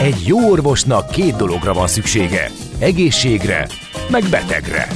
Egy jó orvosnak 2 dologra van szüksége. Egészségre, meg betegre.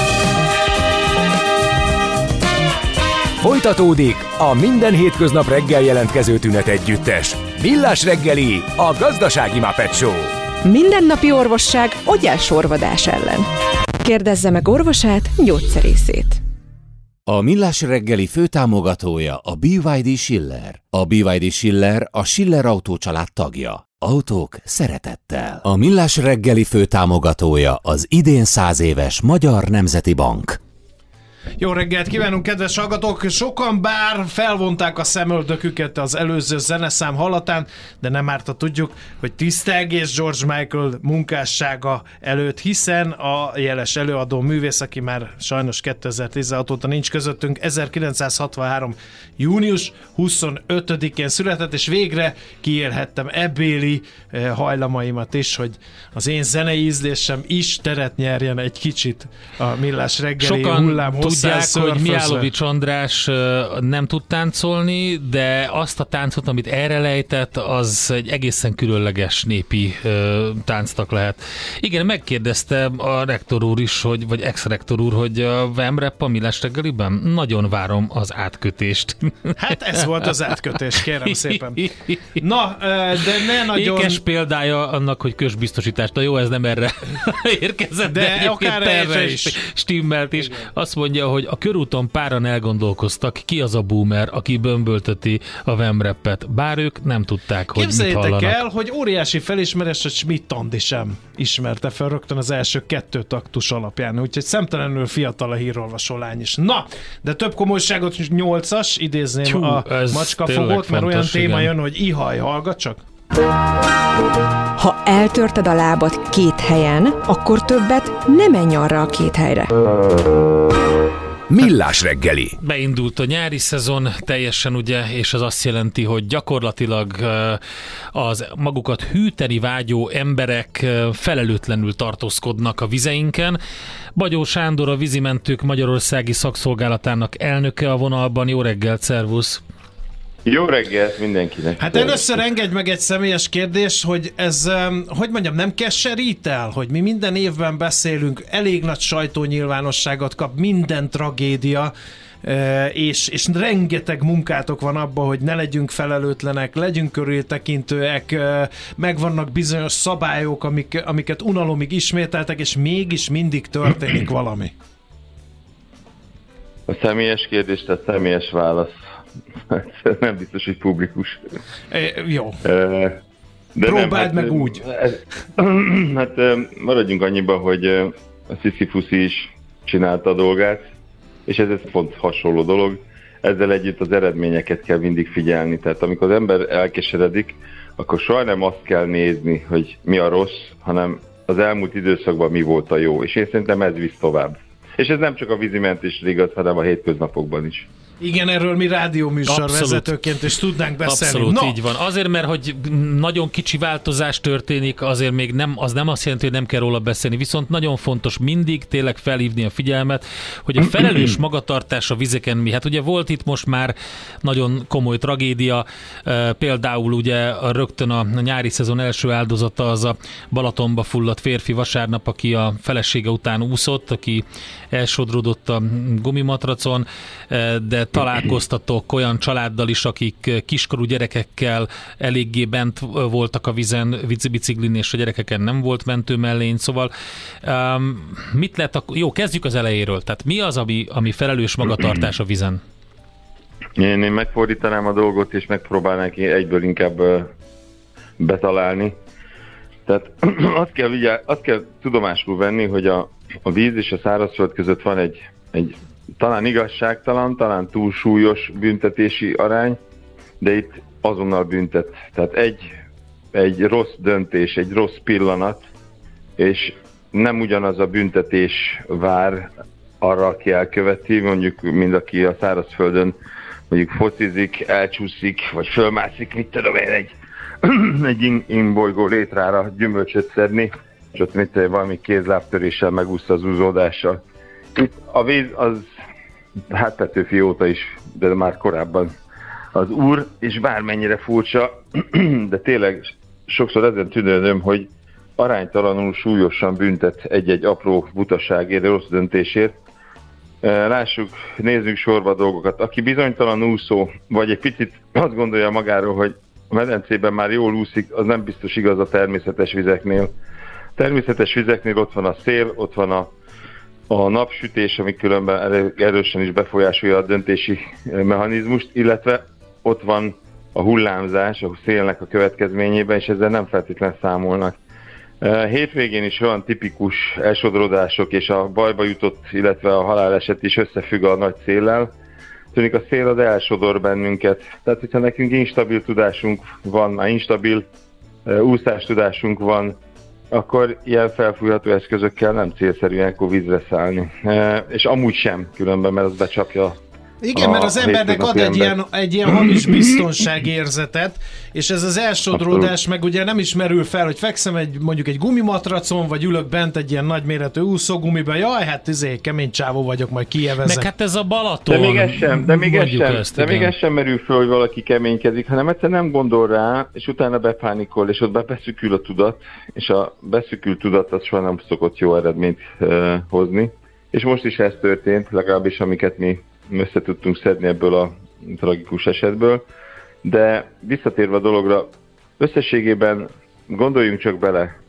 Folytatódik a minden hétköznap reggel jelentkező tünet együttes. Millás reggeli, a gazdasági Muppet Show. Mindennapi orvosság ogyásorvadás ellen. Kérdezze meg orvosát, gyógyszerészét. A Millás reggeli főtámogatója a BYD Schiller. A BYD Schiller a Schiller Autó család tagja. Autók szeretettel. A Millás reggeli főtámogatója az idén 100 éves Magyar Nemzeti Bank. Jó reggelt kívánunk, kedves hallgatók! Sokan bár felvonták a szemöldöküket az előző zeneszám hallatán, de nem árt, tudjuk, hogy tisztelgés George Michael munkássága előtt, hiszen a jeles előadó művész, aki már sajnos 2016 óta nincs közöttünk, 1963. június 25-én született, és végre kiélhettem ebbéli hajlamaimat is, hogy az én zenei ízlésem is teret nyerjen egy kicsit a Millás reggeli hullám. Tudják, hogy Mihálovics András nem tud táncolni, de azt a táncot, amit erre lejtett, az egy egészen különleges népi tánctak lehet. Igen, megkérdezte a rektor úr is, vagy ex-rektor úr, hogy a VMRAP a Millás reggeliben? Nagyon várom az átkötést. Hát ez volt az átkötés, kérem szépen. Na, de ne nagyon... Ékes példája annak, hogy közbiztosítást. Na jó, ez nem erre érkezett, de akár erre is. Stimmelt is. Azt mondja, hogy a körúton páran elgondolkoztak, ki az a boomer, aki bömbölteti a VMRAP-et, bár ők nem tudták, hogy mit hallanak. Képzeljétek el, hogy óriási felismerés, hogy Schmidt Andi sem ismerte fel rögtön az első 2 taktus alapján, úgyhogy szemtelenül fiatal a hírolvasó lány is. Na, de több komolyságot 8-as, idézném a macskafogót, mert olyan téma jön, hogy ihaj, hallgat csak. Ha eltörted a lábad 2 helyen, akkor többet nem menj arra a 2 helyre. Millás reggeli. Beindult a nyári szezon teljesen, ugye, és az azt jelenti, hogy gyakorlatilag az magukat hűteni vágyó emberek felelőtlenül tartózkodnak a vizeinken. Bagyó Sándor, a Vízimentők Magyarországi Szakszolgálatának elnöke a vonalban. Jó reggelt, szervusz! Jó reggelt mindenkinek! Hát először engedj meg egy személyes kérdés, hogy ez, hogy mondjam, nem keserít el, hogy mi minden évben beszélünk, elég nagy sajtónyilvánosságot kap minden tragédia, és rengeteg munkátok van abban, hogy ne legyünk felelőtlenek, legyünk körültekintőek, megvannak bizonyos szabályok, amiket unalomig ismételtek, és mégis mindig történik valami. A személyes kérdés, tehát személyes válasz. Nem biztos, hogy publikus. Jó. De próbáld meg úgy. Hát maradjunk annyiba, hogy a Sisyphus is csinálta a dolgát, és ez pont hasonló dolog. Ezzel együtt az eredményeket kell mindig figyelni. Tehát amikor az ember elkeseredik, akkor soha nem azt kell nézni, hogy mi a rossz, hanem az elmúlt időszakban mi volt a jó. És én szerintem ez visz tovább. És ez nem csak a vízimentésre igaz, hanem a hétköznapokban is. Igen, erről mi rádióműsorvezetőként is tudnánk beszélni. Abszolút, így van. Azért, mert hogy nagyon kicsi változás történik, azért még nem, az nem azt jelenti, hogy nem kell róla beszélni. Viszont nagyon fontos mindig tényleg felhívni a figyelmet, hogy a felelős magatartás a vizeken mi. Hát ugye volt itt most már nagyon komoly tragédia, például ugye rögtön a nyári szezon első áldozata az a Balatonba fulladt férfi vasárnap, aki a felesége után úszott, aki elsodródott a gumimatracon, de találkoztatok olyan családdal is, akik kiskorú gyerekekkel eléggé bent voltak a vízen, biciklin, és a gyerekeken nem volt mentőmellény, szóval mit lehet jó, kezdjük az elejéről. Tehát mi az, ami felelős magatartás a vízen? Én megfordítanám a dolgot, és megpróbálnánk egyből inkább betalálni. Tehát azt kell tudomásul venni, hogy a víz és a szárazföld között van egy talán igazságtalan, talán túlsúlyos büntetési arány, de itt azonnal büntet. Tehát egy rossz döntés, egy rossz pillanat, és nem ugyanaz a büntetés vár arra, aki elköveti, mondjuk, mint aki a szárazföldön mondjuk focizik, elcsúszik, vagy fölmászik, mit tudom én, egy imbolygó létrára gyümölcsöt szedni, és ott valami kézlábtöréssel megúszta az úzódással. Itt a víz az, hát Petőfi óta is, de már korábban az úr, és bármennyire furcsa, de tényleg sokszor ezen tűnődöm, hogy aránytalanul súlyosan büntet egy-egy apró butaságért, rossz döntésért. Lássuk, nézzük sorba a dolgokat. Aki bizonytalan úszó, vagy egy picit azt gondolja magáról, hogy a medencében már jól úszik, az nem biztos igaz a természetes vizeknél. Természetes vizeknél ott van a szél, ott van a napsütés, ami különben erősen is befolyásolja a döntési mechanizmust, illetve ott van a hullámzás, a szélnek a következményében, és ezzel nem feltétlenül számolnak. Hétvégén is olyan tipikus elsodródások és a bajba jutott, illetve a haláleset is összefügg a nagy széllel. Tűnik a szél az elsodor bennünket. Tehát, hogyha nekünk instabil tudásunk van, instabil úszástudásunk van, akkor ilyen felfújható eszközökkel nem célszerű ilyenkor vízre szállni. És amúgy sem különben, mert az becsapja. Igen, mert az embernek ad egy ilyen hamis biztonságérzetet, és ez az elsodródás meg ugye nem is merül fel, hogy fekszem mondjuk egy gumimatracon, vagy ülök bent egy ilyen nagyméretű úszógumiben, jaj, hát kemény csávó vagyok, majd kijevezek. Meg hát ez a Balaton. De még ez sem merül föl, hogy valaki keménykedik, hanem egyszer nem gondol rá, és utána bepánikol, és ott beszűkül a tudat, és a beszűkült tudat az soha nem szokott jó eredményt hozni. És most is ez történt, legalábbis amiket mi össze tudtunk szedni ebből a tragikus esetből, de visszatérve a dologra, összességében gondoljunk csak bele,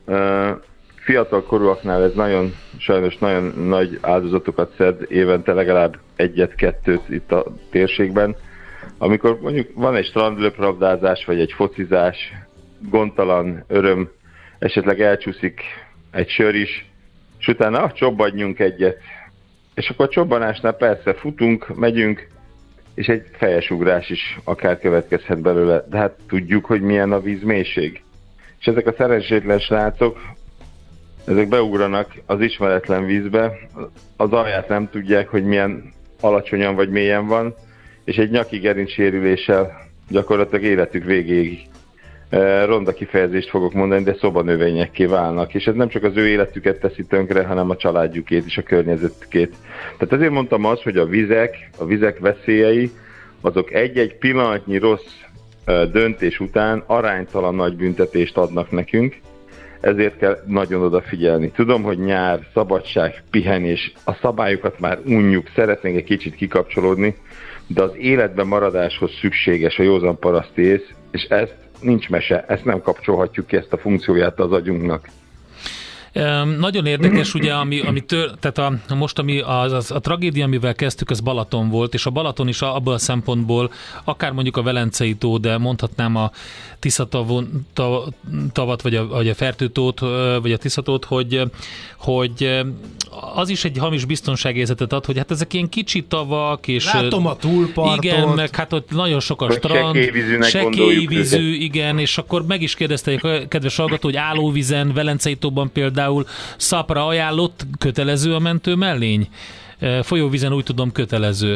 fiatal korúaknál ez sajnos nagyon nagy áldozatokat szed, évente legalább 1-2 itt a térségben, amikor mondjuk van egy strandlöprabdázás, vagy egy focizás, gondtalan öröm, esetleg elcsúszik egy sör is, és utána csobbanjunk egyet. És akkor a csobbanásnál persze futunk, megyünk, és egy fejes ugrás is akár következhet belőle, de hát tudjuk, hogy milyen a víz mélység. És ezek a szerencsétlen srácok, ezek beugranak az ismeretlen vízbe, az alját nem tudják, hogy milyen alacsonyan vagy mélyen van, és egy nyaki gerincsérüléssel gyakorlatilag életük végéig, ronda kifejezést fogok mondani, de szobanövényekké válnak, és ez nem csak az ő életüket teszi tönkre, hanem a családjukét és a környezetükét. Tehát ezért mondtam azt, hogy a vizek veszélyei, azok egy-egy pillanatnyi rossz döntés után aránytalan nagy büntetést adnak nekünk, ezért kell nagyon odafigyelni. Tudom, hogy nyár, szabadság, pihenés, a szabályokat már unjuk, szeretnénk egy kicsit kikapcsolódni, de az életben maradáshoz szükséges a józan paraszti ész, és ezt nincs mese, ezt nem kapcsolhatjuk ki, ezt a funkcióját az agyunknak. Nagyon érdekes, ugye, a tragédia, amivel kezdtük, az Balaton volt, és a Balaton is abban a szempontból, akár mondjuk a Velencei tó, de mondhatnám a Tiszatavat, vagy a Fertőtót, vagy a Tiszatót, hogy az is egy hamis biztonságérzetet ad, hogy hát ezek ilyen kicsi tavak, és látom a túlpartot. Igen, meg hát ott nagyon sok a strand, sekélyvízű, igen, és akkor meg is kérdezte a kedves hallgató, hogy állóvízen, Velencei tóban például szapra ajánlott, kötelező a mentő mellény? Folyóvízen úgy tudom kötelező.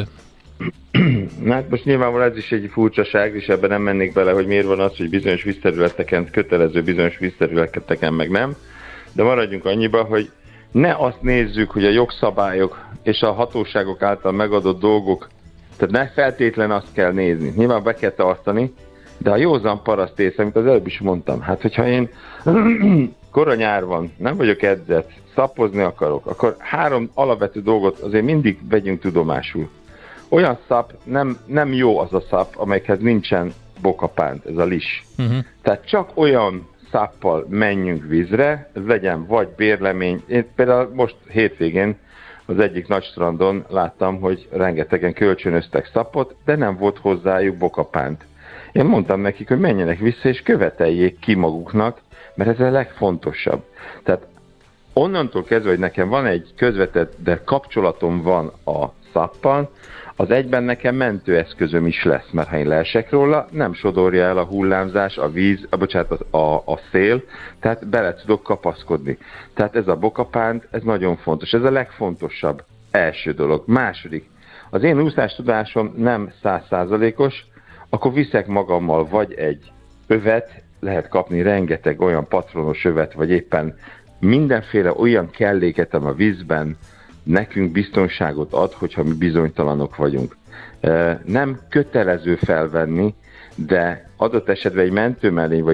Hát most nyilvánvalóan ez is egy furcsaság, és ebben nem mennék bele, hogy miért van az, hogy bizonyos vízterületeken kötelező, bizonyos vízterületeken meg nem. De maradjunk annyiba, hogy ne azt nézzük, hogy a jogszabályok és a hatóságok által megadott dolgok, tehát ne feltétlen azt kell nézni. Nyilván be kell tartani, de a józan paraszt ész, amit az előbb is mondtam, hát hogyha én kora nyár van, nem vagyok edzett, szappozni akarok, akkor 3 alapvető dolgot azért mindig vegyünk tudomásul. Olyan szap, nem jó az a szap, amelyekhez nincsen bokapánt, ez a lis. Tehát csak olyan szappal menjünk vízre, ez legyen vagy bérlemény. Én például most hétvégén az egyik nagy strandon láttam, hogy rengetegen kölcsönöztek szapot, de nem volt hozzájuk bokapánt. Én mondtam nekik, hogy menjenek vissza és követeljék ki maguknak, mert ez a legfontosabb. Tehát onnantól kezdve, hogy nekem van egy közvetett, de kapcsolatom van a szappal, az egyben nekem mentőeszközöm is lesz, mert ha én leesek róla, nem sodorja el a hullámzás, a víz, a szél, tehát bele tudok kapaszkodni. Tehát ez a bokapánt, ez nagyon fontos. Ez a legfontosabb első dolog. Második, az én úszástudásom nem 100%-os, akkor viszek magammal vagy egy övet, lehet kapni rengeteg olyan patronos övet, vagy éppen mindenféle olyan kelléketem a vízben, nekünk biztonságot ad, hogyha mi bizonytalanok vagyunk. Nem kötelező felvenni, de adott esetben egy mentőmellény vagy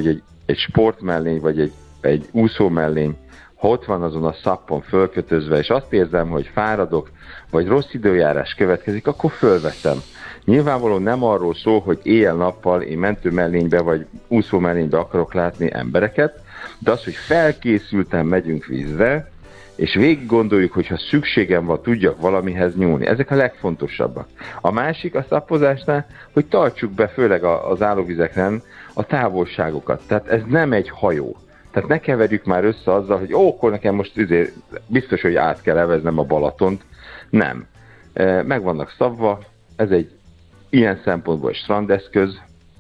egy sportmellény, vagy egy úszómellény, ha ott van azon a szappon fölkötözve, és azt érzem, hogy fáradok, vagy rossz időjárás következik, akkor fölveszem. Nyilvánvalóan nem arról szól, hogy éjjel-nappal én mentőmellénybe vagy úszómellénybe akarok látni embereket, de az, hogy felkészülten megyünk vízre, és végig gondoljuk, hogy ha szükségem van, tudjak valamihez nyúlni. Ezek a legfontosabbak. A másik a szappozásnál, hogy tartsuk be, főleg az állóvizeken, a távolságokat. Tehát ez nem egy hajó. Tehát ne keverjük már össze azzal, hogy akkor nekem most biztos, hogy át kell eveznem a Balatont. Nem. Meg vannak szabva, ez egy ilyen szempontból egy strandeszköz,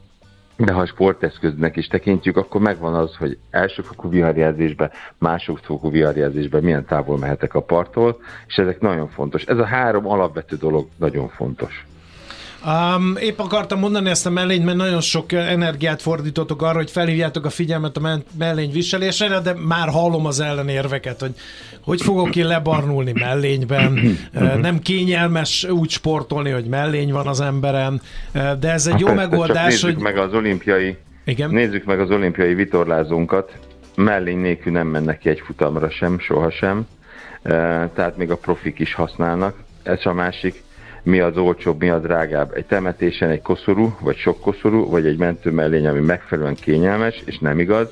de ha sporteszköznek is tekintjük, akkor megvan az, hogy elsőfokú viharjelzésben, másodfokú viharjelzésben milyen távol mehetek a parttól, és ezek nagyon fontos. Ez a 3 alapvető dolog nagyon fontos. Épp akartam mondani ezt a mellényt, mert nagyon sok energiát fordítottok arra, hogy felhívjátok a figyelmet a mellény viselésére, de már hallom az ellenérveket, hogy fogok én lebarnulni mellényben, nem kényelmes úgy sportolni, hogy mellény van az emberen, de ez egy jó megoldás, nézzük meg az olimpiai, igen? Nézzük meg az olimpiai vitorlázónkat, mellény nélkül nem mennek ki egy futamra sem, sohasem, tehát még a profik is használnak, ez a másik. Mi az olcsóbb, mi a drágább? Egy temetésen egy koszorú, vagy sok koszorú, vagy egy mentőmellény, ami megfelelően kényelmes, és nem igaz.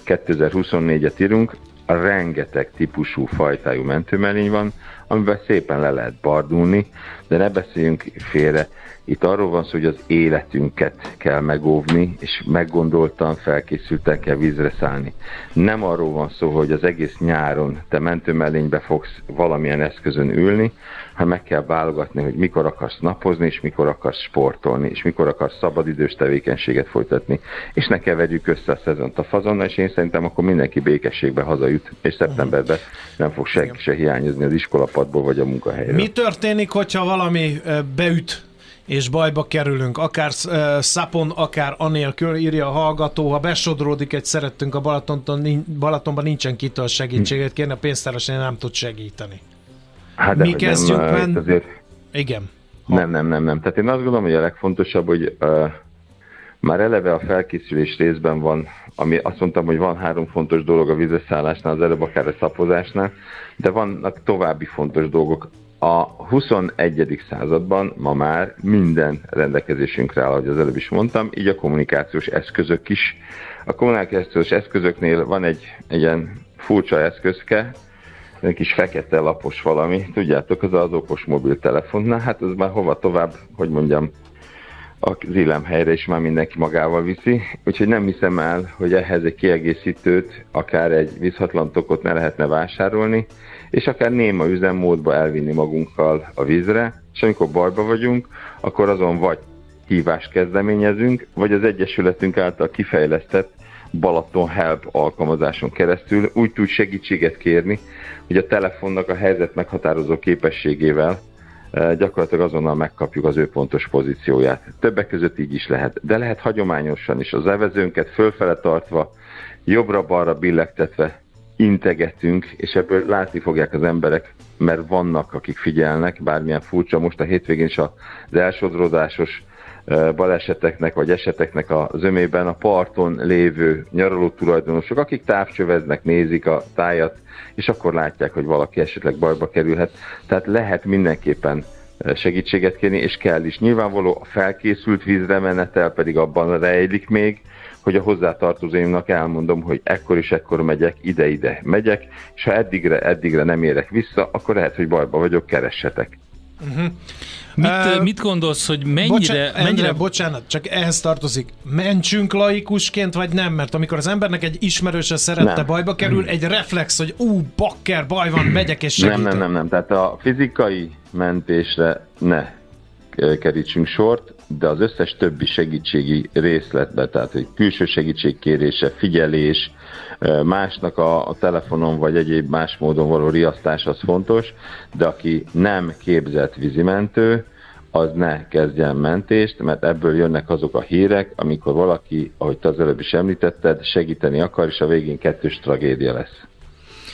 2024-et írunk, a rengeteg típusú, fajtájú mentőmellény van, amiben szépen le lehet bardulni, de ne beszéljünk félre. Itt arról van szó, hogy az életünket kell megóvni, és meggondoltan, felkészülten kell vízre szállni. Nem arról van szó, hogy az egész nyáron te mentőmellénybe fogsz valamilyen eszközön ülni, hanem meg kell válogatni, hogy mikor akarsz napozni, és mikor akarsz sportolni, és mikor akarsz szabadidős tevékenységet folytatni. És ne keverjük össze a szezont a fazonnal, és én szerintem akkor mindenki békességbe hazajut, és szeptemberben nem fog senki se hiányozni az iskolapadból, vagy a munkahelyről. Mi történik, hogyha valami beüt, és bajba kerülünk, akár szapon, akár anélkül, írja a hallgató, ha besodródik egy szerettünk a Balatonban, nincsen kitől segítséget kérni, a pénztáros nem tud segíteni. Hát mi kezdjünk azért... Igen. Nem. Tehát én azt gondolom, hogy a legfontosabb, hogy már eleve a felkészülés részben van, ami azt mondtam, hogy van 3 fontos dolog a vízreszállásnál, az előbb akár a szapozásnál, de vannak további fontos dolgok. A 21. században ma már minden rendelkezésünkre áll, ahogy az előbb is mondtam, így a kommunikációs eszközök is. A kommunikációs eszközöknél van egy ilyen furcsa eszközke, egy kis fekete lapos valami, tudjátok, az okos mobiltelefonnál, hát az már hova tovább, hogy mondjam, az illemhelyre is már mindenki magával viszi, úgyhogy nem hiszem el, hogy ehhez egy kiegészítőt, akár egy vízhatlan tokot ne lehetne vásárolni, és akár néma üzemmódba elvinni magunkkal a vízre, és amikor bajba vagyunk, akkor azon vagy hívást kezdeményezünk, vagy az Egyesületünk által kifejlesztett Balaton Help alkalmazáson keresztül úgy tud segítséget kérni, hogy a telefonnak a helyzet meghatározó képességével gyakorlatilag azonnal megkapjuk az ő pontos pozícióját. Többek között így is lehet, de lehet hagyományosan is az evezőnket fölfele tartva, jobbra-balra billegtetve integetünk, és ebből látni fogják az emberek, mert vannak, akik figyelnek, bármilyen furcsa, most a hétvégén is az elsodródásos baleseteknek vagy eseteknek a zömében a parton lévő nyaraló tulajdonosok, akik távcsöveznek, nézik a tájat, és akkor látják, hogy valaki esetleg bajba kerülhet. Tehát lehet mindenképpen segítséget kérni, és kell is. Nyilvánvaló a felkészült vízre menetel pedig abban rejlik még, hogy a hozzátartozóimnak elmondom, hogy ekkor és ekkor megyek, ide-ide megyek, és ha eddigre nem érek vissza, akkor lehet, hogy bajba vagyok, keressetek. Mit gondolsz, hogy mennyire... Bocsánat, csak ehhez tartozik. Mentsünk laikusként, vagy nem? Mert amikor az embernek egy ismerőse szerette bajba kerül, egy reflex, hogy bakker, baj van, megyek és segítek. Nem. Tehát a fizikai mentésre ne kerítsünk sort, de az összes többi segítségi részletbe, tehát hogy külső segítségkérése, figyelés, másnak a telefonon vagy egyéb más módon való riasztás az fontos, de aki nem képzett vízimentő, az ne kezdjen mentést, mert ebből jönnek azok a hírek, amikor valaki, ahogy te az előbb is említetted, segíteni akar, és a végén 2 tragédia lesz.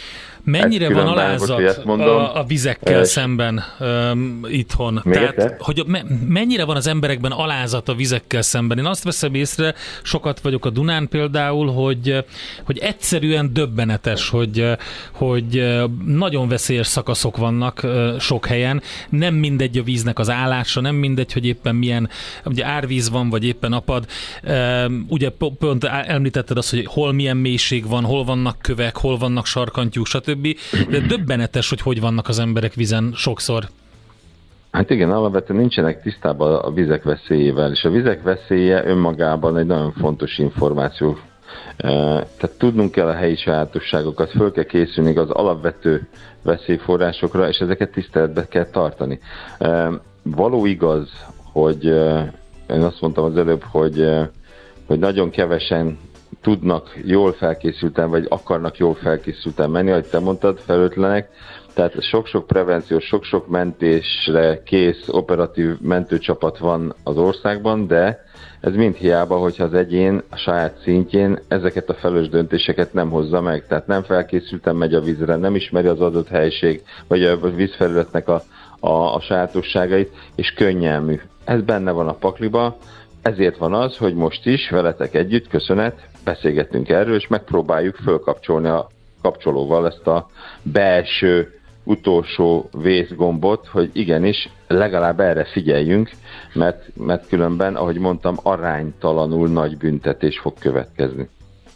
Mennyire van alázat a vizekkel szemben itthon? Tehát, hogy mennyire van az emberekben alázat a vizekkel szemben? Én azt veszem észre, sokat vagyok a Dunán például, hogy egyszerűen döbbenetes, hogy nagyon veszélyes szakaszok vannak sok helyen. Nem mindegy a víznek az állása, nem mindegy, hogy éppen milyen ugye árvíz van, vagy éppen apad. Ugye pont említetted azt, hogy hol milyen mélység van, hol vannak kövek, hol vannak sarkantyúk, stb. De döbbenetes, hogy vannak az emberek vízen sokszor. Hát igen, alapvetően nincsenek tisztában a vizek veszélyével, és a vizek veszélye önmagában egy nagyon fontos információ. Tehát tudnunk kell a helyi sajátosságokat, föl kell készülni az alapvető veszélyforrásokra, és ezeket tiszteletbe kell tartani. Való igaz, hogy én azt mondtam az előbb, hogy nagyon kevesen tudnak jól felkészülten, vagy akarnak jól felkészülten menni, ahogy te mondtad, felőtlenek. Tehát sok-sok prevenció, sok-sok mentésre kész operatív mentőcsapat van az országban, de ez mind hiába, hogyha az egyén a saját szintjén ezeket a felelős döntéseket nem hozza meg. Tehát nem felkészülten megy a vízre, nem ismeri az adott helység, vagy a vízfelületnek a sajátosságait, és könnyelmű. Ez benne van a pakliba, ezért van az, hogy most is veletek együtt, köszönet, beszélgetünk erről, és megpróbáljuk fölkapcsolni a kapcsolóval ezt a belső utolsó vészgombot, hogy igenis legalább erre figyeljünk, mert különben, ahogy mondtam, aránytalanul nagy büntetés fog következni.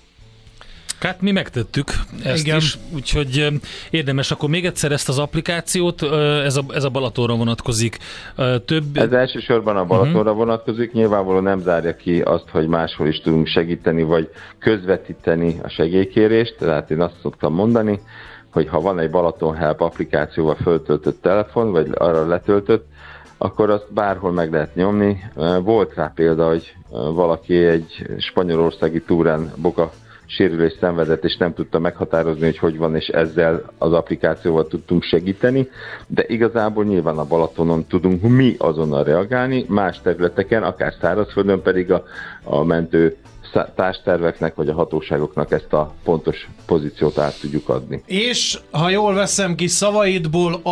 Hát mi megtettük ezt is, úgyhogy érdemes akkor még egyszer ezt az applikációt, ez a Balatonra vonatkozik. Ez elsősorban a Balatonra vonatkozik, nyilvánvalóan nem zárja ki azt, hogy máshol is tudunk segíteni, vagy közvetíteni a segélykérést, tehát én azt szoktam mondani, hogy ha van egy Balaton Help applikációval föltöltött telefon, vagy arra letöltött, akkor azt bárhol meg lehet nyomni. Volt rá példa, hogy valaki egy spanyolországi túrán boka sérülés szenvedett, és nem tudta meghatározni, hogy van, és ezzel az applikációval tudtunk segíteni, de igazából nyilván a Balatonon tudunk mi azonnal reagálni, más területeken, akár szárazföldön pedig a mentő társterveknek vagy a hatóságoknak ezt a pontos pozíciót át tudjuk adni. És ha jól veszem ki szavaidból,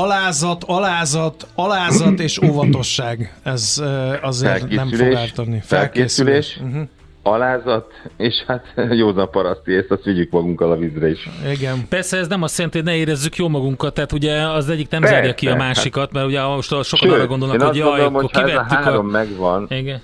alázat és óvatosság. Ez azért nem fog ártani. Felkészülés. Alázat, és hát józan paraszti ész, azt vigyük magunkkal a vízre is. Igen. Persze ez nem azt jelenti, hogy ne érezzük jó magunkat, tehát ugye az egyik nem zárja ki a másikat, mert ugye most sokan arra gondolnak, hogy jaj, akkor kivettük ha ez a három megvan, igen.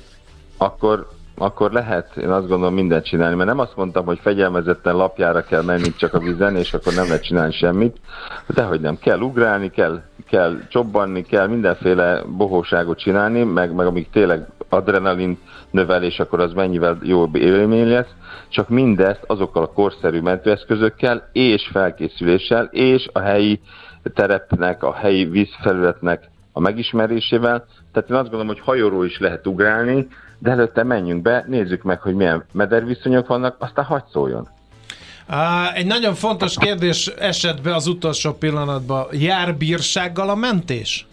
Akkor lehet, én azt gondolom, mindent csinálni, mert nem azt mondtam, hogy fegyelmezetten lapjára kell menni csak a vízen, és akkor nem lehet csinálni semmit, de hogy nem, kell ugrálni, kell csobbanni, kell mindenféle bohóságot csinálni, meg amíg tényleg adrenalin növelés, akkor az mennyivel jobb élmény lesz, csak mindezt azokkal a korszerű mentőeszközökkel, és felkészüléssel, és a helyi terepnek, a helyi vízfelületnek a megismerésével. Tehát én azt gondolom, hogy hajóról is lehet ugrálni, de előtte menjünk be, nézzük meg, hogy milyen mederviszonyok vannak, aztán hadd szóljon. Egy nagyon fontos kérdés esett be az utolsó pillanatban. Jár bírsággal a mentés?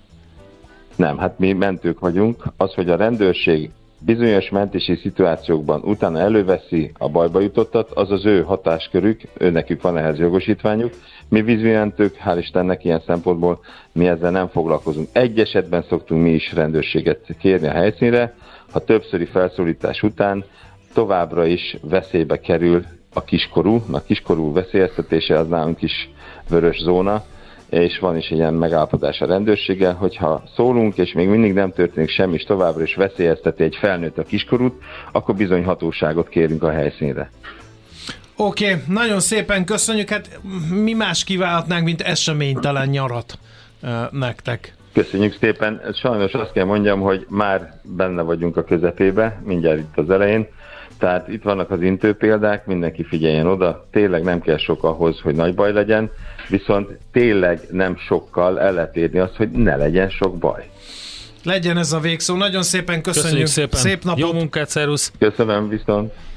Nem, hát mi mentők vagyunk. Az, hogy a rendőrség bizonyos mentési szituációkban utána előveszi a bajba jutottat, az az ő hatáskörük, nekük van ehhez jogosítványuk. Mi vízmentők, hál' Istennek ilyen szempontból mi ezzel nem foglalkozunk. Egy esetben szoktunk mi is rendőrséget kérni a helyszínre, ha többszöri felszólítás után továbbra is veszélybe kerül a kiskorú veszélyeztetése, az nálunk is vörös zóna, és van is egy ilyen megállapodás a rendőrséggel, hogyha szólunk, és még mindig nem történik semmi, és továbbra is veszélyezteti egy felnőtt a kiskorút, akkor bizony hatóságot kérünk a helyszínre. Oké, nagyon szépen köszönjük, hát mi más kívánhatnánk, mint eseménytelen nyarat nektek. Köszönjük szépen, sajnos azt kell mondjam, hogy már benne vagyunk a közepébe, mindjárt itt az elején, tehát itt vannak az intőpéldák, mindenki figyeljen oda, tényleg nem kell sok ahhoz, hogy nagy baj legyen, viszont tényleg nem sokkal el lehet érni azt, hogy ne legyen sok baj. Legyen ez a végszó. Nagyon szépen köszönjük. Szépen. Szép napot. Jó munkát, szervusz. Köszönöm, viszont.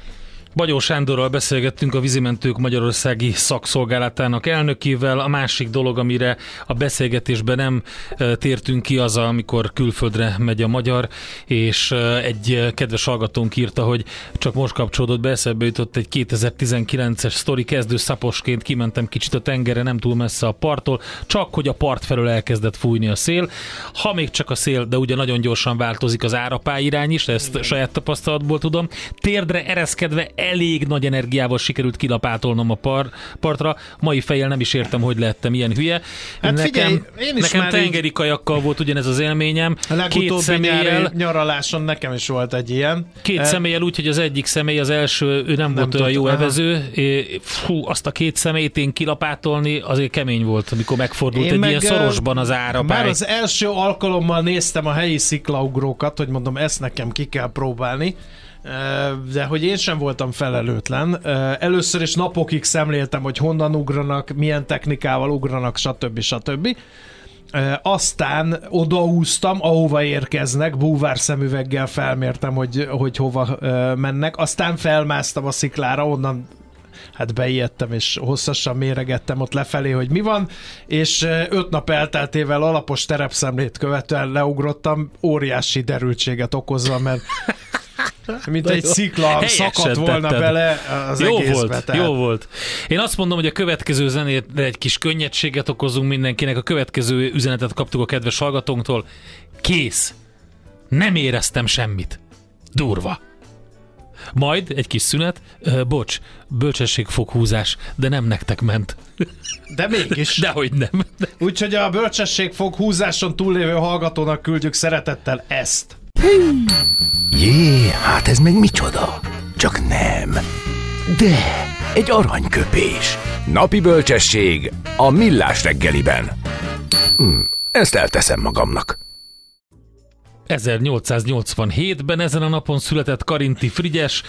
Bagyó Sándorral beszélgettünk, a Vízimentők Magyarországi Szakszolgálatának elnökével. A másik dolog, amire a beszélgetésben nem tértünk ki, az, amikor külföldre megy a magyar, és egy kedves hallgatónk írta, hogy csak most kapcsolódott be, eszembe jutott egy 2019-es sztori, kezdő szaposként kimentem kicsit a tengerre, nem túl messze a parttól, csak hogy a part felől elkezdett fújni a szél. Ha még csak a szél, de ugye nagyon gyorsan változik az árapályirány is, ezt saját tapasztalatból tudom. Térdre ereszkedve elég nagy energiával sikerült kilapátolnom a partra. Mai fejjel nem is értem, hogy lettem ilyen hülye. Hát nekem nekem tengeri kajakkal volt ugyanez az élményem. A legutóbbi nyári nyaraláson nekem is volt egy ilyen. Két személlyel úgy, hogy az egyik személy, az első, ő nem volt olyan jó evező. Azt a két személyt én kilapátolni azért kemény volt, amikor megfordult egy ilyen szorosban az árapály. Már az első alkalommal néztem a helyi sziklaugrókat, hogy mondom, ezt nekem ki kell próbálni. De hogy én sem voltam felelőtlen. Először is napokig szemléltem, hogy honnan ugranak, milyen technikával ugranak, stb. Aztán odaúztam, ahova érkeznek, búvár szemüveggel felmértem, hogy hova mennek, aztán felmásztam a sziklára, onnan hát beijedtem, és hosszasan méregettem ott lefelé, hogy mi van, és 5 nap elteltével alapos terepszemlét követően leugrottam, óriási derültséget okozva, mert mint egy szikla szakadt volna bele az jó egészbe. Volt, jó volt. Én azt mondom, hogy a következő zenére egy kis könnyedséget okozunk mindenkinek. A következő üzenetet kaptuk a kedves hallgatónktól. Kész. Nem éreztem semmit. Durva. Majd egy kis szünet. Bocs, bölcsességfoghúzás, de nem nektek ment. De mégis. Dehogy nem. Úgyhogy a bölcsességfoghúzáson túllévő hallgatónak küldjük szeretettel ezt. Jé, hát ez meg micsoda? Csak nem. De, egy aranyköpés. Napi bölcsesség a Millás reggeliben. Ezt elteszem magamnak. 1887-ben ezen a napon született Karinti Frigyes,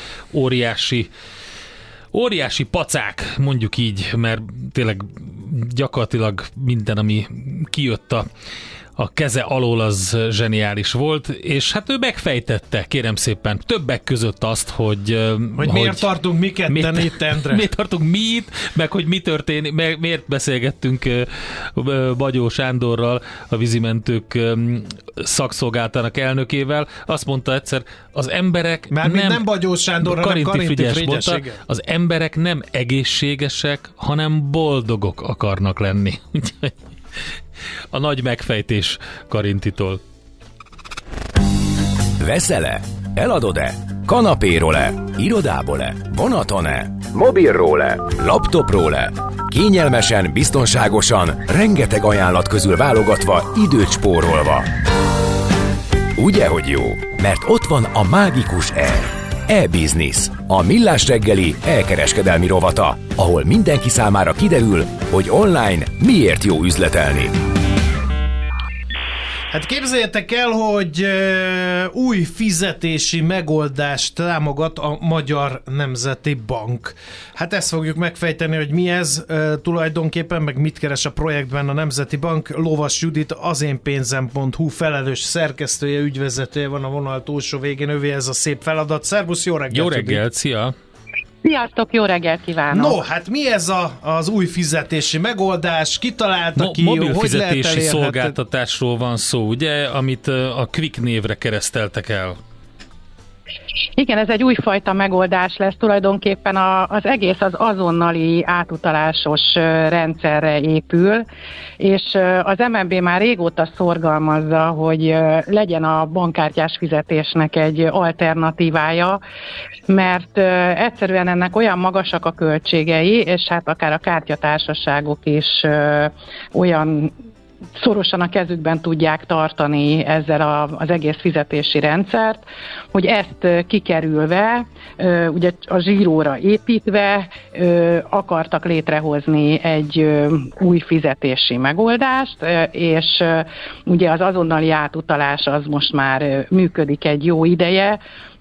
óriási pacák, mondjuk így, mert tényleg gyakorlatilag minden, ami kijött a keze alól, az zseniális volt, és hát ő megfejtette, kérem szépen, többek között azt, hogy miért tartunk mi ketten itt, Endre? Miért tartunk mi itt, meg hogy mi történik, miért beszélgettünk Bagyó Sándorral, a Vízimentők Szakszolgálatának elnökével. Azt mondta egyszer, az emberek nem Bagyó Sándor, hanem Karinti Frigyes mondta, az emberek nem egészségesek, hanem boldogok akarnak lenni. A nagy megfejtés Karintitól. Veszel-e? Eladod-e? Kanapéról-e? Irodából-e? Vonaton-e? Mobilról-e? Laptopról-e? Kényelmesen, biztonságosan, rengeteg ajánlat közül válogatva, időt spórolva. Ugye, hogy jó? Mert ott van a mágikus e-business, a Millás reggeli elkereskedelmi rovata, ahol mindenki számára kiderül, hogy online miért jó üzletelni. Hát képzeljétek el, hogy új fizetési megoldást támogat a Magyar Nemzeti Bank. Hát ezt fogjuk megfejteni, hogy mi ez tulajdonképpen, meg mit keres a projektben a Nemzeti Bank. Lovas Judit, azénpénzem.hu felelős szerkesztője, ügyvezetője van a vonal túlsó végén, övé ez a szép feladat. Szervusz, jó reggelt! Jó reggelt, szia! Sziasztok, jó reggelt kívánok! No, hát mi ez az új fizetési megoldás? Kitalálta ki? Mobil hogy lehet fizetési elérhető? szolgáltatásról van szó, ugye, amit a Quick névre kereszteltek el. Igen, ez egy újfajta megoldás lesz, tulajdonképpen az egész az azonnali átutalásos rendszerre épül, és az MNB már régóta szorgalmazza, hogy legyen a bankkártyás fizetésnek egy alternatívája, mert egyszerűen ennek olyan magasak a költségei, és hát akár a kártyatársaságok is olyan szorosan a kezükben tudják tartani ezzel az egész fizetési rendszert, hogy ezt kikerülve, ugye a zsíróra építve akartak létrehozni egy új fizetési megoldást, és ugye az azonnali átutalás az most már működik egy jó ideje,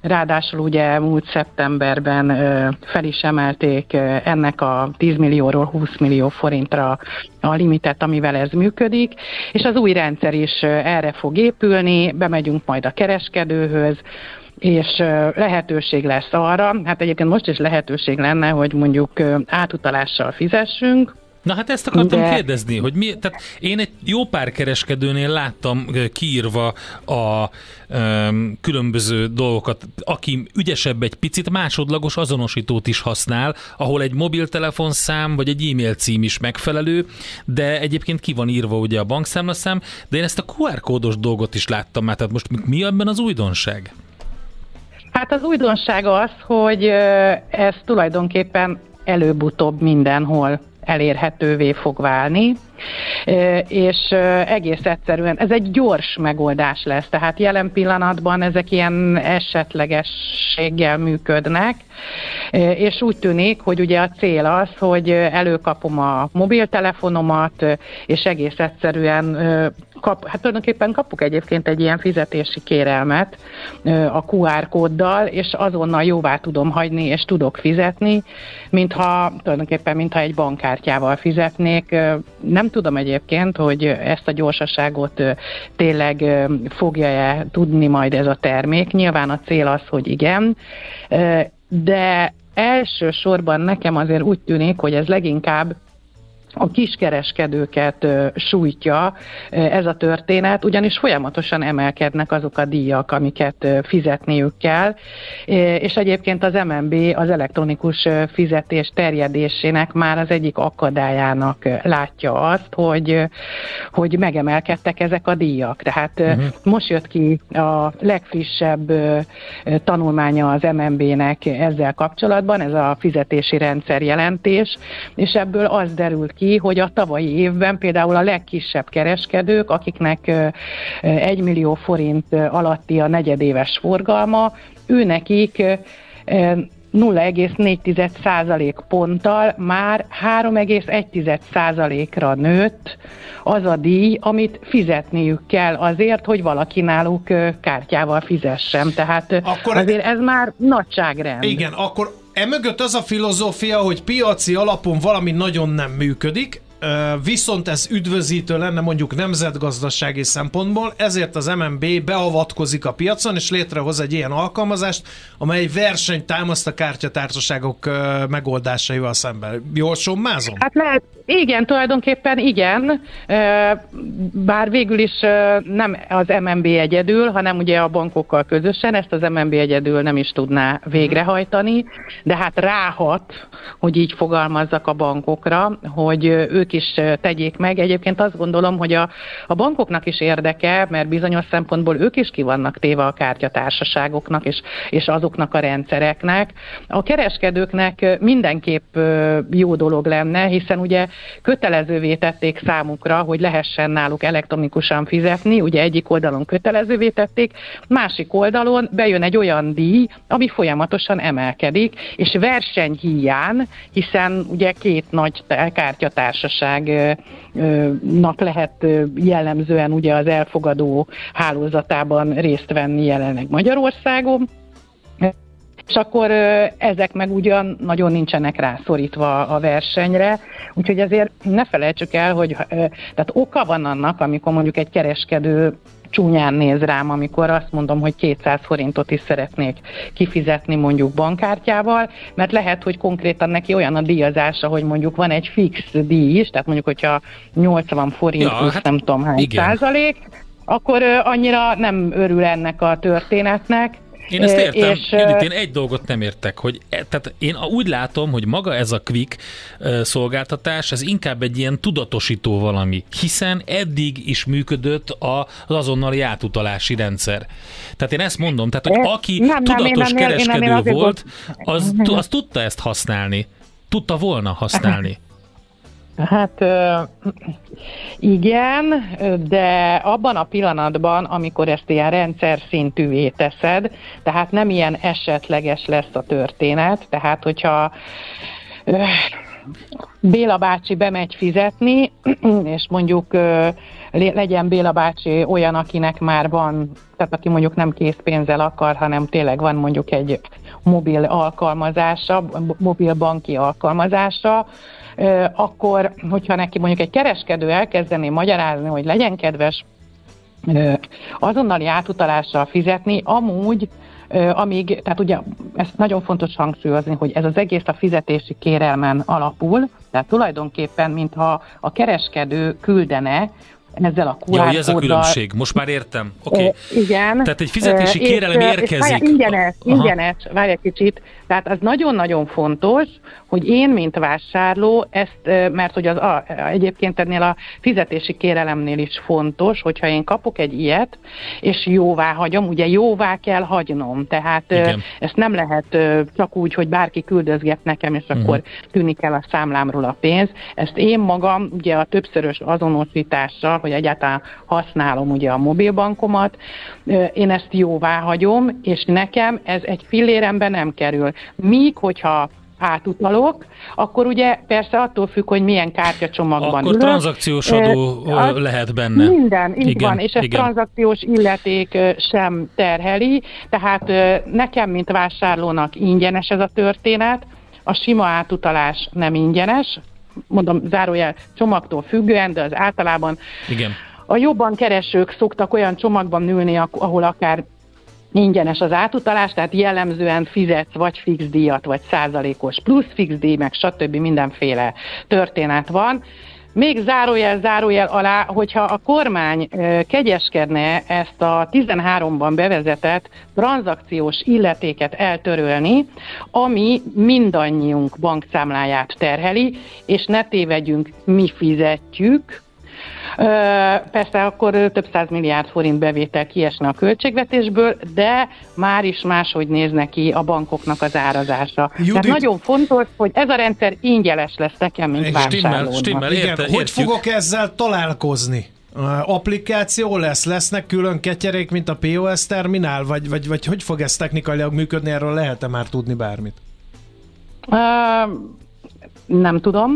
ráadásul ugye múlt szeptemberben fel is emelték ennek a 10 millióról 20 millió forintra a limitet, amivel ez működik, és az új rendszer is erre fog épülni, bemegyünk majd a kereskedőhöz, és lehetőség lesz arra, hát egyébként most is lehetőség lenne, hogy mondjuk átutalással fizessünk. Na hát ezt akartam kérdezni, hogy tehát én egy jó pár kereskedőnél láttam kiírva a különböző dolgokat, aki ügyesebb egy picit, másodlagos azonosítót is használ, ahol egy mobiltelefonszám vagy egy e-mail cím is megfelelő, de egyébként ki van írva ugye a bankszámlaszám, de én ezt a QR kódos dolgot is láttam már, tehát most mi ebben az újdonság? Hát az újdonság az, hogy ez tulajdonképpen előbb-utóbb mindenhol elérhetővé fog válni, és egész egyszerűen ez egy gyors megoldás lesz, tehát jelen pillanatban ezek ilyen esetlegességgel működnek, és úgy tűnik, hogy ugye a cél az, hogy előkapom a mobiltelefonomat, és egész egyszerűen hát tulajdonképpen kapok egyébként egy ilyen fizetési kérelmet a QR kóddal, és azonnal jóvá tudom hagyni, és tudok fizetni, mintha egy bankkártyával fizetnék. Nem tudom egyébként, hogy ezt a gyorsaságot tényleg fogja-e tudni majd ez a termék. Nyilván a cél az, hogy igen, de elsősorban nekem azért úgy tűnik, hogy ez leginkább a kiskereskedőket sújtja ez a történet, ugyanis folyamatosan emelkednek azok a díjak, amiket fizetniük kell, és egyébként az MNB az elektronikus fizetés terjedésének már az egyik akadályának látja azt, hogy megemelkedtek ezek a díjak. Tehát most jött ki a legfrissebb tanulmánya az MNB-nek ezzel kapcsolatban, ez a fizetési rendszer jelentés, és ebből az derült ki, hogy a tavalyi évben például a legkisebb kereskedők, akiknek 1 millió forint alatti a negyedéves forgalma, őnekik 0,4% ponttal már 3,1%-ra nőtt az a díj, amit fizetniük kell azért, hogy valaki náluk kártyával fizessen. Tehát akkor azért ez már nagyságrend. Igen, akkor emögött az a filozófia, hogy piaci alapon valami nagyon nem működik, viszont ez üdvözítő lenne mondjuk nemzetgazdasági szempontból, ezért az MNB beavatkozik a piacon, és létrehoz egy ilyen alkalmazást, amely versenyt támaszt a kártyatársaságok megoldásaival szemben. Jól sommázom? Hát lehet, igen, tulajdonképpen igen, bár végül is nem az MNB egyedül, hanem ugye a bankokkal közösen, ezt az MNB egyedül nem is tudná végrehajtani, de hát ráhat, hogy így fogalmazzak a bankokra, hogy ők is tegyék meg. Egyébként azt gondolom, hogy a bankoknak is érdeke, mert bizonyos szempontból ők is ki vannak téve a kártyatársaságoknak és azoknak a rendszereknek. A kereskedőknek mindenképp jó dolog lenne, hiszen ugye kötelezővé tették számukra, hogy lehessen náluk elektronikusan fizetni, ugye egyik oldalon kötelezővé tették, másik oldalon bejön egy olyan díj, ami folyamatosan emelkedik, és versenyhíján, hiszen ugye két nagy kártyatársaságnak lehet jellemzően ugye az elfogadó hálózatában részt venni jelenleg Magyarországon, és akkor ezek meg ugyan nagyon nincsenek rászorítva a versenyre, úgyhogy azért ne felejtsük el, hogy tehát oka van annak, amikor mondjuk egy kereskedő csúnyán néz rám, amikor azt mondom, hogy 200 forintot is szeretnék kifizetni mondjuk bankkártyával, mert lehet, hogy konkrétan neki olyan a díjazása, hogy mondjuk van egy fix díj is, tehát mondjuk, hogyha 80 forint plusz hát nem tudom hány százalék, akkor annyira nem örül ennek a történetnek. Én ezt értem, Judit, én egy dolgot nem értek, hogy tehát én úgy látom, hogy maga ez a Quick szolgáltatás, ez inkább egy ilyen tudatosító valami, hiszen eddig is működött az azonnali átutalási rendszer. Tehát én ezt mondom, tehát hogy aki tudatos kereskedő volt, az tudta ezt használni. Tudta volna használni. Hát igen, de abban a pillanatban, amikor ezt ilyen rendszer szintűvé teszed, tehát nem ilyen esetleges lesz a történet, tehát hogyha Béla bácsi bemegy fizetni, és mondjuk legyen Béla bácsi olyan, akinek már van, tehát aki mondjuk nem készpénzzel akar, hanem tényleg van mondjuk egy mobil alkalmazása, mobil banki alkalmazása, akkor, hogyha neki mondjuk egy kereskedő elkezdené magyarázni, hogy legyen kedves azonnali átutalással fizetni, amúgy amíg, tehát ugye ezt nagyon fontos hangsúlyozni, hogy ez az egész a fizetési kérelmen alapul, tehát tulajdonképpen, mintha a kereskedő küldene ezzel a QR-kóddal. Jó, ez a különbség, most már értem. Okay. Igen. Tehát egy fizetési kérelem érkezik. Ingyenes, várj egy kicsit. Tehát az nagyon-nagyon fontos, hogy én, mint vásárló, ezt, mert hogy egyébként ennél a fizetési kérelemnél is fontos, hogyha én kapok egy ilyet, és jóvá hagyom, ugye jóvá kell hagynom, tehát ezt nem lehet csak úgy, hogy bárki küldözget nekem, és akkor tűnik el a számlámról a pénz. Ezt én magam, ugye a többszörös azonosítással, hogy egyáltalán használom ugye a mobilbankomat, én ezt jóvá hagyom, és nekem ez egy filléremben nem kerül. Míg, hogyha átutalok, akkor ugye persze attól függ, hogy milyen kártyacsomagban akkor tranzakciós adó lehet benne. Minden, így van, és ez tranzakciós illeték sem terheli, tehát nekem, mint vásárlónak ingyenes ez a történet, a sima átutalás nem ingyenes, mondom, zárójel csomagtól függően, de az általában a jobban keresők szoktak olyan csomagban ülni, ahol akár ingyenes az átutalás, tehát jellemzően fizetsz vagy fix díjat, vagy százalékos plusz fix díj, meg stb. Mindenféle történet van. Még zárójel alá, hogyha a kormány kegyeskedne ezt a 13-ban bevezetett tranzakciós illetéket eltörölni, ami mindannyiunk bankszámláját terheli, és ne tévedjünk, mi fizetjük. Persze akkor több 100 milliárd forint bevétel kiesne a költségvetésből, de már is máshogy néz neki a bankoknak az árazása. Tehát nagyon fontos, hogy ez a rendszer ingyenes lesz nekem, mint vásárlónak. Stimmel, hogy fogok ezzel találkozni? Applikáció lesznek külön ketyerék, mint a POS terminál, vagy hogy fog ez technikailag működni, erről lehet-e már tudni bármit? Nem tudom.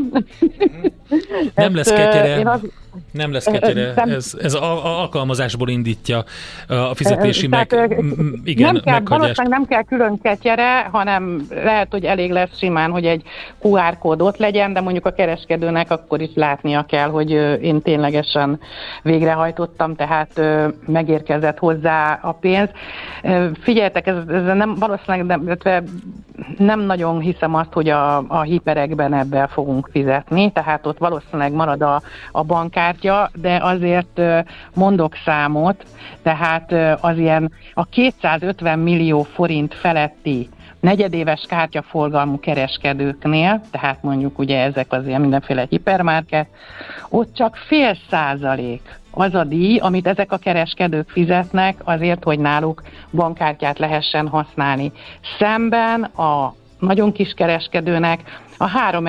Nem lesz ketyere. Nem lesz ketyere, ez alkalmazásból indítja a fizetési valószínűleg nem kell külön ketyere, hanem lehet, hogy elég lesz simán, hogy egy QR kód ott legyen, de mondjuk a kereskedőnek akkor is látnia kell, hogy én ténylegesen végrehajtottam, tehát megérkezett hozzá a pénz. Figyeljetek, ez nem, valószínűleg nem nagyon hiszem azt, hogy a hiperekben ebben fogunk fizetni, tehát ott valószínűleg marad a bankkártya, de azért mondok számot, tehát az ilyen a 250 millió forint feletti negyedéves kártyaforgalmú kereskedőknél, tehát mondjuk ugye ezek az ilyen mindenféle hipermarket, ott csak 0,5% az a díj, amit ezek a kereskedők fizetnek azért, hogy náluk bankkártyát lehessen használni. Szemben a nagyon kis kereskedőnek a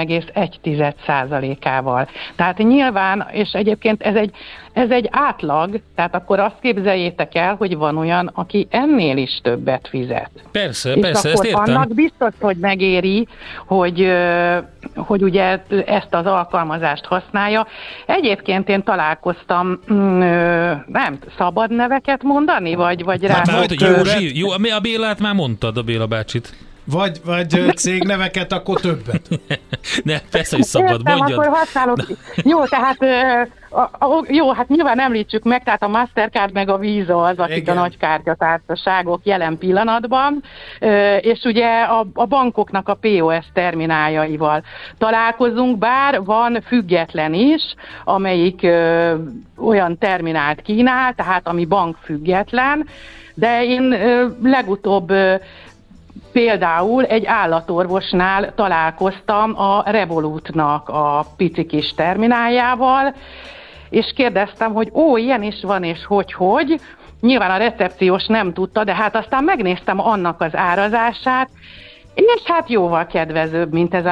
3,1%-ával. Tehát nyilván, és egyébként ez egy átlag, tehát akkor azt képzeljétek el, hogy van olyan, aki ennél is többet fizet. Persze, és ezt akkor értem. Annak biztos, hogy megéri, hogy ugye ezt az alkalmazást használja. Egyébként én találkoztam, nem szabad neveket mondani, vagy rá... Jó, a Bélát már mondtad, a Béla bácsit. Vagy cégneveket, akkor többet. Ne, persze, hogy szabad, mondjad. Akkor használok. Jó, tehát hát nyilván említsük meg, tehát a Mastercard meg a Visa az, akik a nagy kártyatársaságok jelen pillanatban, és ugye a bankoknak a POS termináljaival találkozunk, bár van független is, amelyik olyan terminált kínál, tehát ami bank független, de én legutóbb például egy állatorvosnál találkoztam a Revolutnak a pici kis termináljával, és kérdeztem, hogy ilyen is van, és hogy. Nyilván a recepciós nem tudta, de hát aztán megnéztem annak az árazását, És hát jóval kedvezőbb, mint ez a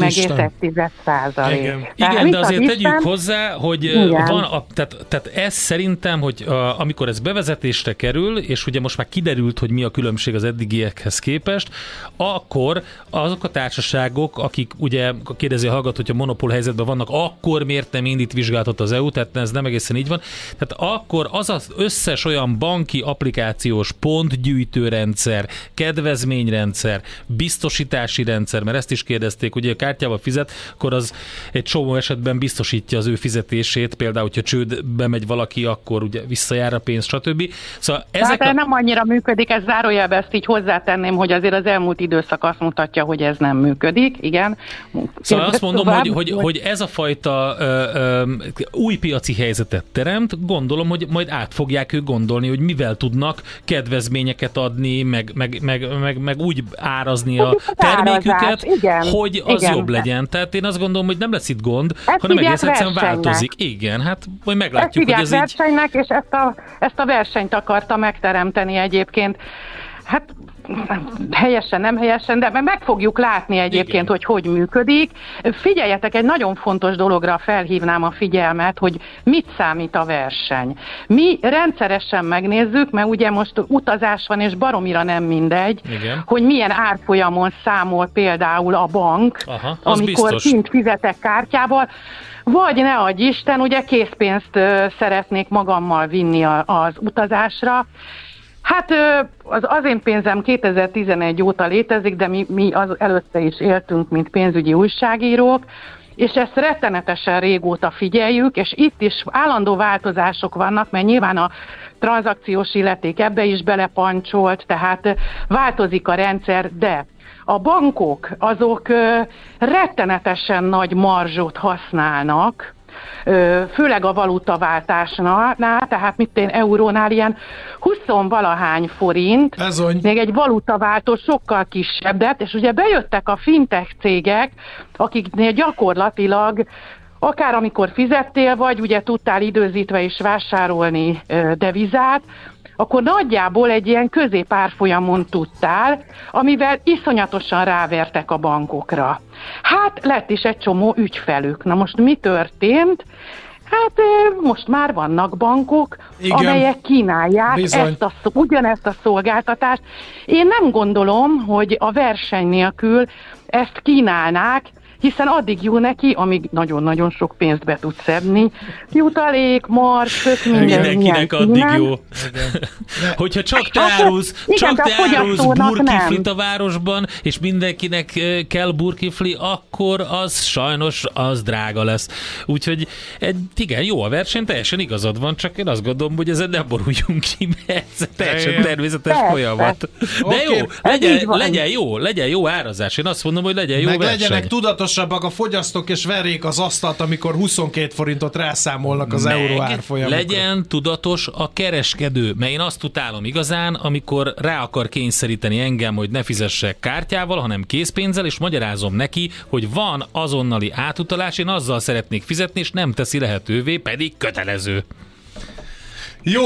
3,1%. Igen, de azért tegyük hozzá, hogy van, tehát ez szerintem, hogy amikor ez bevezetésre kerül, és ugye most már kiderült, hogy mi a különbség az eddigiekhez képest, akkor azok a társaságok, akik ugye kérdezi a hallgató, hogyha monopól helyzetben vannak, akkor miért nem indít vizsgálatot az EU, tehát ez nem egészen így van. Tehát akkor az összes olyan banki applikációs pontgyűjtőrendszer, kedvezményrendszer, biztosítási rendszer, mert ezt is kérdezték, ugye a kártyával fizet, akkor az egy csomó esetben biztosítja az ő fizetését, például, hogyha csődbe megy valaki, akkor ugye visszajár a pénz, stb. Szóval ezek nem annyira működik, ez zárójelbe, ezt így hozzátenném, hogy azért az elmúlt időszak azt mutatja, hogy ez nem működik, igen. Szóval azt mondom, hogy ez a fajta új piaci helyzetet teremt, gondolom, hogy majd át fogják ők gondolni, hogy mivel tudnak kedvezményeket adni, meg úgy árazni a terméküket, hogy az jobb legyen. Tehát én azt gondolom, hogy nem lesz itt gond, hanem egész egyszerűen változik. Igen, hát majd meglátjuk, hogy ez versenynek, és ezt a versenyt akarta megteremteni egyébként. Hát helyesen, nem helyesen, de meg fogjuk látni egyébként, hogy működik. Figyeljetek, egy nagyon fontos dologra felhívnám a figyelmet, hogy mit számít a verseny. Mi rendszeresen megnézzük, mert ugye most utazás van, és baromira nem mindegy, hogy milyen árfolyamon számol például a bank, amikor kint fizetek kártyával, vagy ne adj Isten, ugye készpénzt szeretnék magammal vinni az utazásra. Hát az én pénzem 2011 óta létezik, de mi az előtte is éltünk, mint pénzügyi újságírók, és ezt rettenetesen régóta figyeljük, és itt is állandó változások vannak, mert nyilván a tranzakciós illeték ebbe is belepancsolt, tehát változik a rendszer, de a bankok azok rettenetesen nagy marzsot használnak, főleg a valutaváltásnál, tehát eurónál ilyen 20-valahány forint, még egy valutaváltó sokkal kisebbet, és ugye bejöttek a fintech cégek, akiknél gyakorlatilag akár amikor fizettél, vagy ugye tudtál időzítve is vásárolni devizát, akkor nagyjából egy ilyen középárfolyamon tudtál, amivel iszonyatosan rávertek a bankokra. Hát lett is egy csomó ügyfelük. Na most mi történt? Hát most már vannak bankok, amelyek kínálják ugyanezt a szolgáltatást. Én nem gondolom, hogy a verseny nélkül ezt kínálnák, hiszen addig jó neki, amíg nagyon-nagyon sok pénzt be tud szedni. Jutalék, mars, mindenkinek addig jó. Hogyha csak te árulsz burkiflit a városban, és mindenkinek kell burkifli, akkor az sajnos az drága lesz. Úgyhogy igen, jó a verseny, teljesen igazad van, csak én azt gondolom, hogy ezen nem boruljunk ki, mert ez teljesen természetes folyamat. De jó, legyen jó árazás. Én azt mondom, hogy legyen jó verseny. Legyenek tudatosabbak a fogyasztók, és verjék az asztalt, amikor 22 forintot rászámolnak az euró árfolyamokra. Legyen tudatos a kereskedő, mert én azt utálom igazán, amikor rá akar kényszeríteni engem, hogy ne fizessek kártyával, hanem készpénzzel, és magyarázom neki, hogy van azonnali átutalás, én azzal szeretnék fizetni, és nem teszi lehetővé, pedig kötelező. Jó!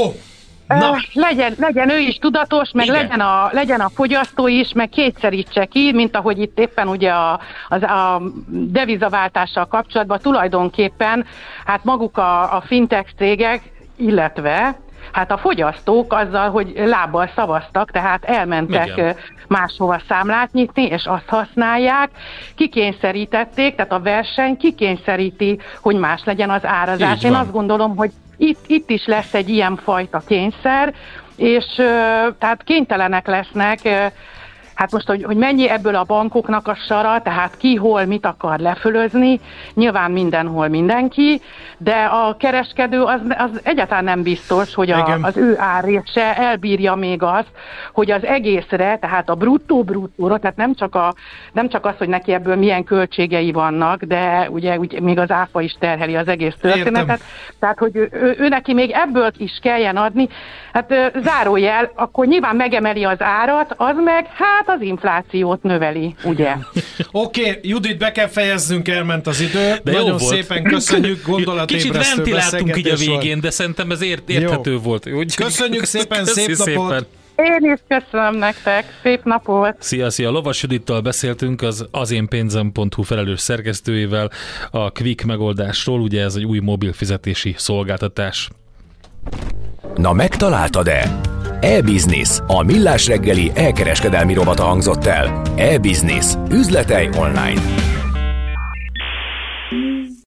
Legyen ő is tudatos, meg legyen a fogyasztó is, meg kétszerítse ki, mint ahogy itt éppen ugye a devizaváltással kapcsolatban tulajdonképpen hát maguk a fintech cégek, illetve hát a fogyasztók azzal, hogy lábbal szavaztak, tehát elmentek máshova számlát nyitni, és azt használják, kikényszerítették, tehát a verseny kikényszeríti, hogy más legyen az árazás. Én azt gondolom, hogy itt is lesz egy ilyen fajta kényszer, és tehát kénytelenek lesznek, hát most, hogy mennyi ebből a bankoknak a sara, tehát ki hol mit akar lefölözni, nyilván mindenhol mindenki, de a kereskedő az egyáltalán nem biztos, hogy az ő árrésze elbírja még azt, hogy az egészre, tehát a bruttó-bruttóra, tehát nem csak az, hogy neki ebből milyen költségei vannak, de ugye még az áfa is terheli az egész történetet, tehát hogy ő neki még ebből is kelljen adni, hát zárójel, akkor nyilván megemeli az árat, az meg hát az inflációt növeli, ugye? Oké, Judit, be kell fejeznünk, elment az idő. De nagyon szépen köszönjük, gondolatébresztő kicsit ventiláltunk így a végén, de szerintem ez érthető volt. Köszönjük szépen, szép napot! Én is köszönöm nektek, szép napot! Szia! Lovas Judittal beszéltünk, az énpénzem.hu felelős szerkesztőjével a Quick megoldásról, ugye ez egy új mobil fizetési szolgáltatás. Na megtaláltad-e? E-Business, a Millás reggeli elkereskedelmi rovata hangzott el. E-Business, üzletei online.